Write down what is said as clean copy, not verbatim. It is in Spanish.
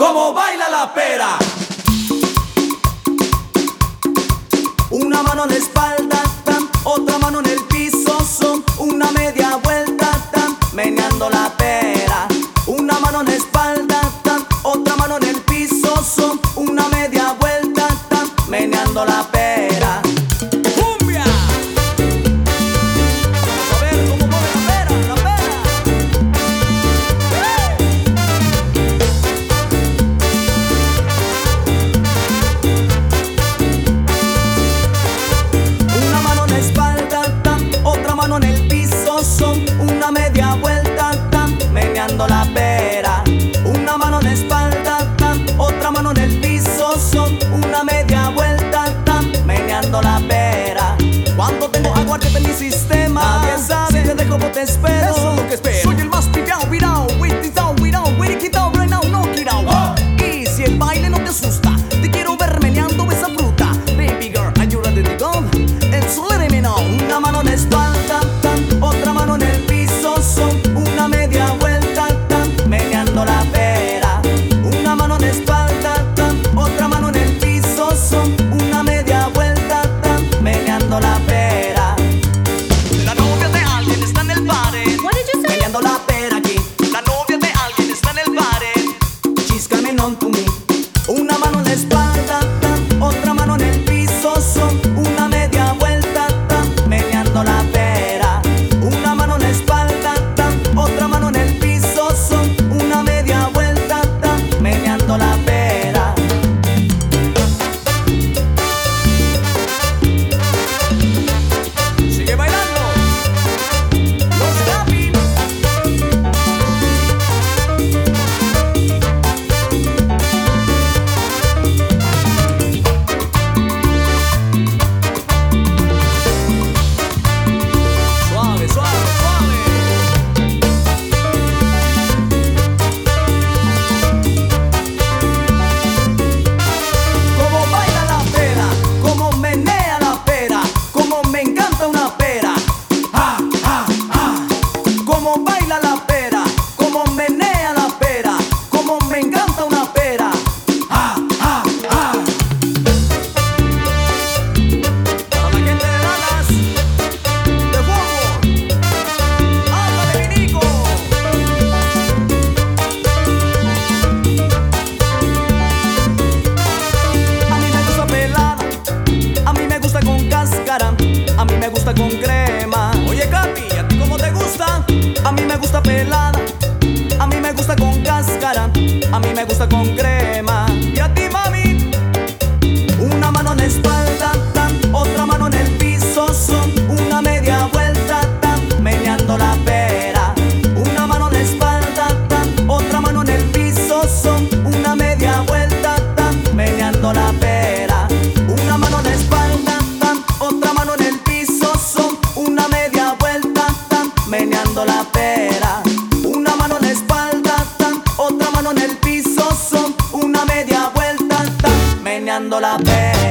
como baila la pera. Una mano en la espalda, tan, otra mano en el piso, son una media vuelta, tan, meneando la pera. Una mano en la espalda, tan, otra mano en el piso, son una media vuelta, tan, meneando la pera. ¡Cumbia! Vamos a ver cómo mueve la pera, la pera. Una mano en la espalda, tan, otra mano en el piso, son una media vuelta, tan, meneando la pera. Una mano en la espalda, tan, otra mano en el piso, son una media vuelta, tan, meneando la pera. Cuando tengo aguardiente en mi sistema, nadie sabe desde cómo te espero. Eso es lo que espero. Soy el más pipeado, virao, with it out, right now, knock it out. Y si el baile no te asusta, te quiero ver meneando esa fruta. Baby girl, are you ready to go? And so let me know. Una mano en la espalda, tan, otra mano en el piso, son una media vuelta, tan, meneando la pera. Una mano en la espalda, tan, otra mano en el piso, son una media vuelta, tan, meneando la pera. La novia de alguien está en el party. What did you say? Meneando la pera aquí. La novia de alguien está en el party. She's coming on to me. Una mano en la espalda, tan, otra mano en el piso, son una media vuelta, tan, meneando la pera. Una mano en la espalda, tan, otra mano en el piso, son una media vuelta, tan, meneando la pera. Sigue bailando. Los Lapin. Suave, suave, suave. Como baila la pera, como menea la pera, como me encanta una pera. Ah, ah, ah. Como baila la pera, como menea la pera, como me encanta una pera. Ah, ah, ah. Para la gente de Dallas, de Fort ¡ándale, Vinico! A mí me gusta pelada, a mí me gusta con cáscara, a mí me gusta con crema. Oye, Katy, ¿a ti cómo te gusta? A mí me gusta pelada, a mí me gusta con cáscara, a mí me gusta con crema. ¿Y a ti, mami? Una mano en la espalda, tan, otra mano en el piso, son una media vuelta, tan, meneando la pera. Una mano en la espalda, tan, otra mano en el piso, son una media vuelta, tan, meneando la pera. Una mano en la espalda, tan, otra mano en el piso, son una media vuelta, tan, meneando la pera. Una mano en la espalda, tan, otra mano en el piso, son una media vuelta, tan, meneando la pera.